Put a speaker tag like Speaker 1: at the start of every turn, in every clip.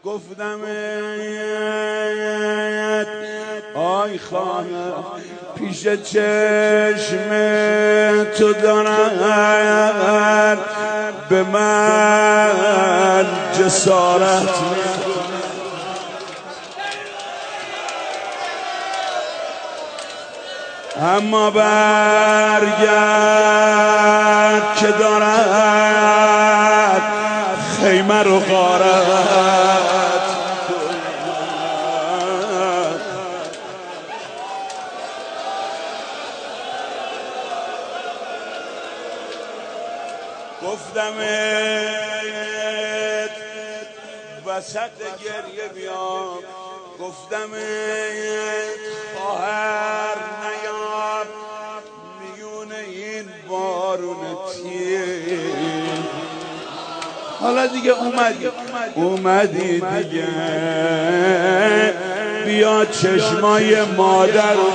Speaker 1: گفتمت آی خانه پیش چشم تو دارن به من جسارت اما برگرد که دارد خیمه رو غارت گفتمت وسط گریه بیام گفتمت خواهر نیام میون این بارون تیر حالا دیگه اومدی دیگه بیا چشمای مادر رو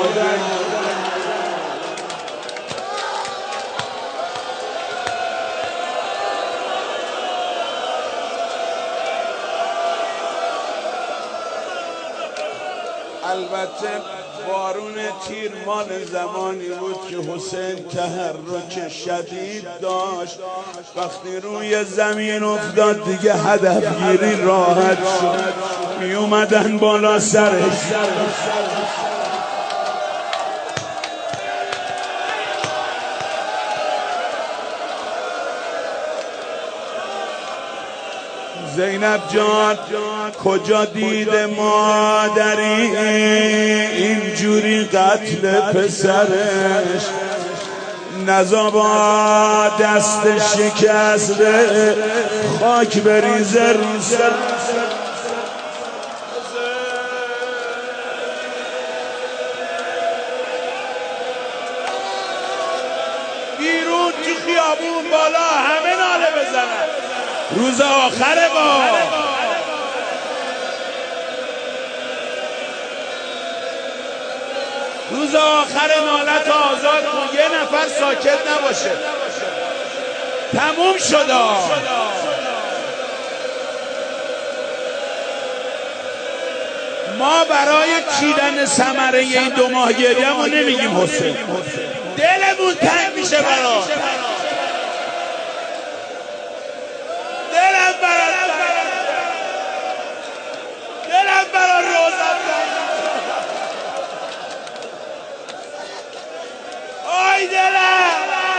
Speaker 1: البته بارون تیر مال زمانی بود که حسین تحرک شدید داشت وقتی روی زمین افتاد دیگه هدفگیری راحت شد می اومدن بالا سرش زینب جان کجا دیده مادری اینجوری قتل پسرش نزابا دست شکسته خاک بریزه رو سر بیرون تو خیابون بالا همه ناله بزنن روز آخره با روز آخر نالت آزاد کن یه نفر ساکت نباشه تموم شد ما برای چیدن ثمره این 2 ماه گریه ما نمیگیم حسین دلمون تنگ میشه برات دلم برا روزم آی دلم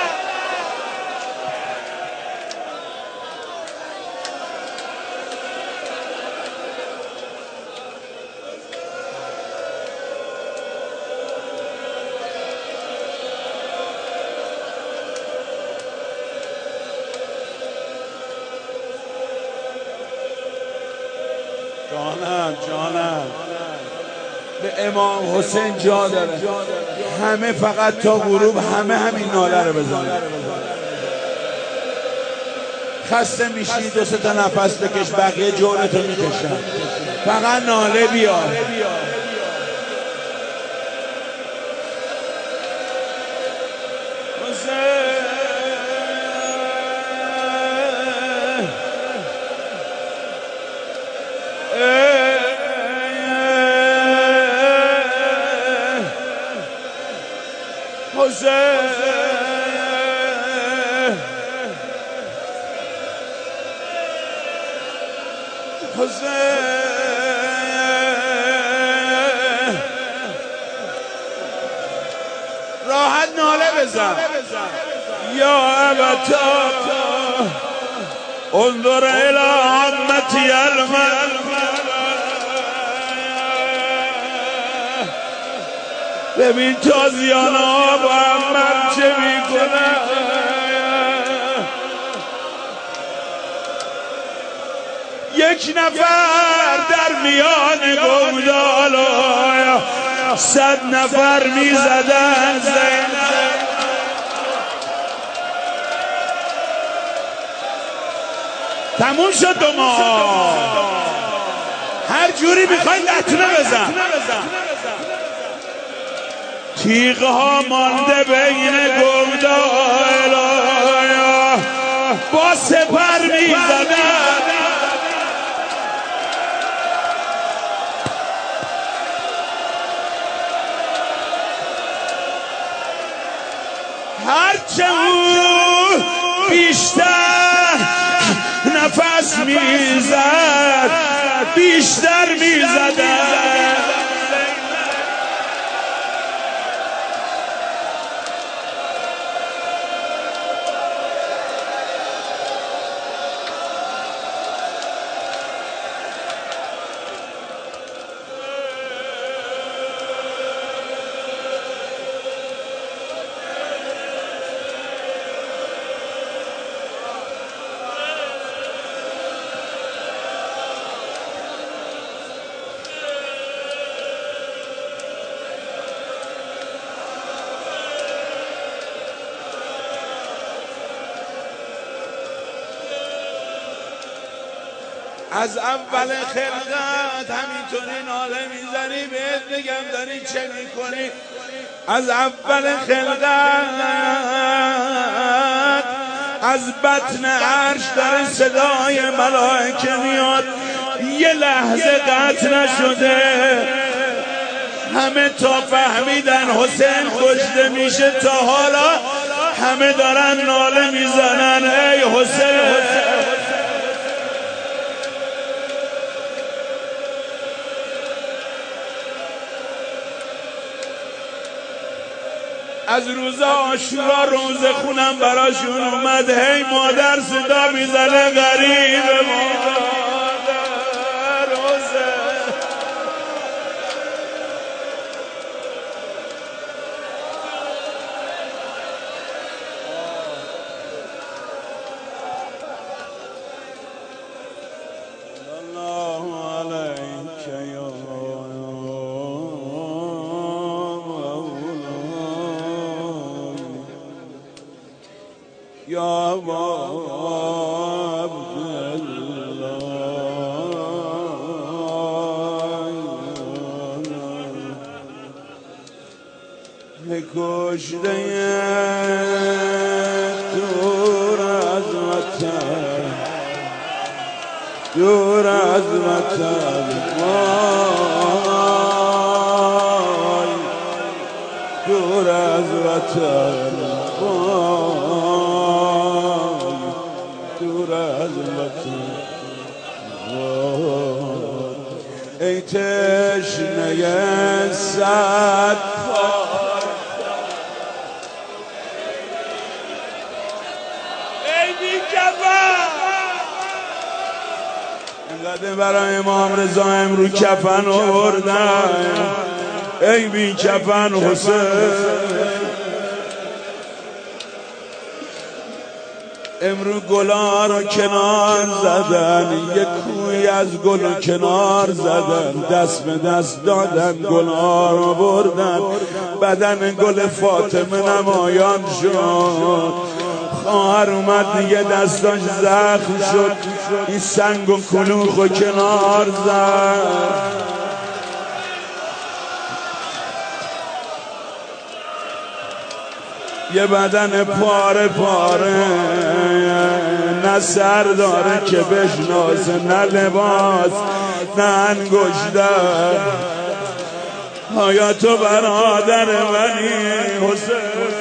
Speaker 1: جانم به امام حسین جا داره همه فقط تا غروب همه همین ناله رو بزنن خسته میشی 2-3 تا نفس بکش بقیه جورتو میکشن فقط ناله بیار راحت ناله بزن یا ابتا انظر الى عمتی المل ببین تازیانه ها با عمت چه میکنه یک نفر در میان گودالا 100 نفر میزدن تموم شد 2 ماه هر جوری میخواین لطونه بزن تیغ ها مانده بین گودالا با سپر میزدن میزد بیشتر میزدن. از اول خلقت همینطوری ناله میزنی، بهت بگم داری چه میکنی. از اول خلقت از بطن عرش داره صدای ملائکه میاد، یه لحظه قطع نشده. همه تا فهمیدن حسین کشته میشه تا حالا همه دارن ناله میزنن ای حسین. از روز عاشورا روز خونم براشون اومد، هی مادر صدا میزنه غریب مادر حسین. الله علیک یا کشته دور از وطن، دور از وطن، وای دور از وطن، وای دور از وطن، وای ای تشنه صد اینقدر برای امام رضا امرو کفن آوردن، ای بی کفن حسین. امرو گلا رو کنار زدن، یک کوی از گل کنار زدن، دست به دست دادن گلا رو بردن، بدن گل فاطمه نمایان شد. خواهر اومد دیگه دستاش زخم شد، این سنگ و کلوخ و کنار زد. یه بدن پاره پاره، نه سر داره که بشناسه، نه لباس، نه انگشته. آیا تو برادر منی حسین؟